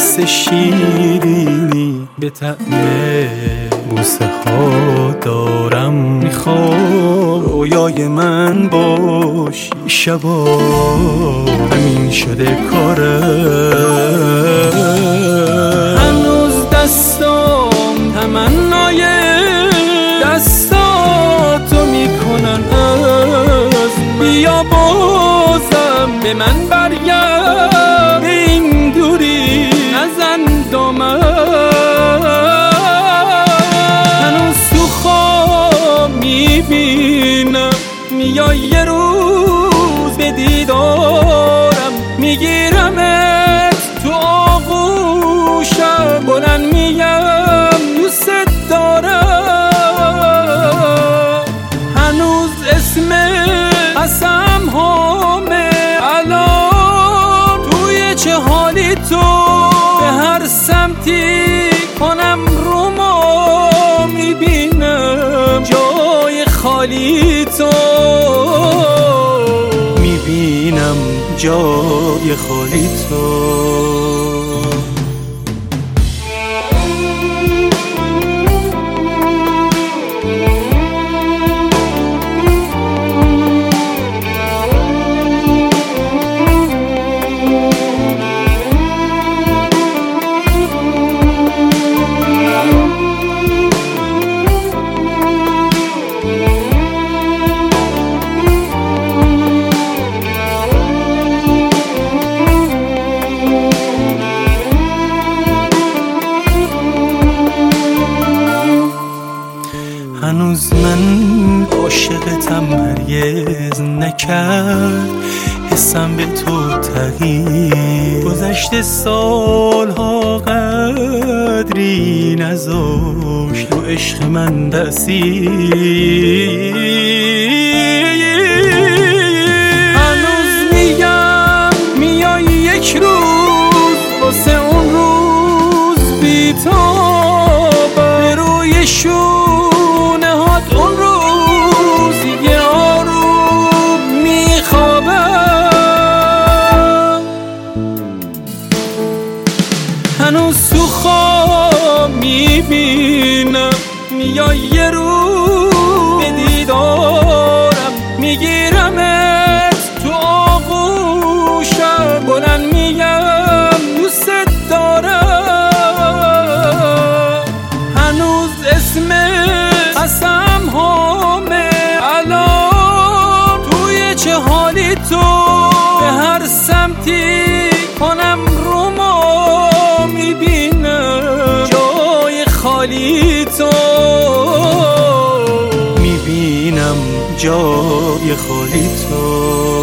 حس شیرینی به طعم بوسه ها دارم میخوام رویای من باشی شبا همین شده کارم هنوز دستام تمنای دستاتو میکنن از بیا بازم به من برگرد این دوری نزن دامن هنوز تو خواب میبینم میای یه روز به دیدارم میگیرمت تو آغوشم بلند میگم دوست دارم هنوز اسم قسم هامه الان توی چه حالی تو به هر سمتی کنم رو ما میبینم جای خالی تو میبینم جای خالی تو هنوز من عاشقتم هرگز نکرد حسم به تو تغییر گذشته سالها قدری نذاشت رو عشق من تأثیر هنوز میگم میای یک روز واسه اون روز بی‌تاب به روی اون روز دیگه آروم میخوابم هنوز تو خواب میبینم میای یه روز به دیدارم میگیرمت تو آغوشم بلند میگم دوست دارم هنوز اسم قسم هامه الان توی چه حالی تو به هر سمتی کنم رو ما میبینم جای خالی تو میبینم جای خالی تو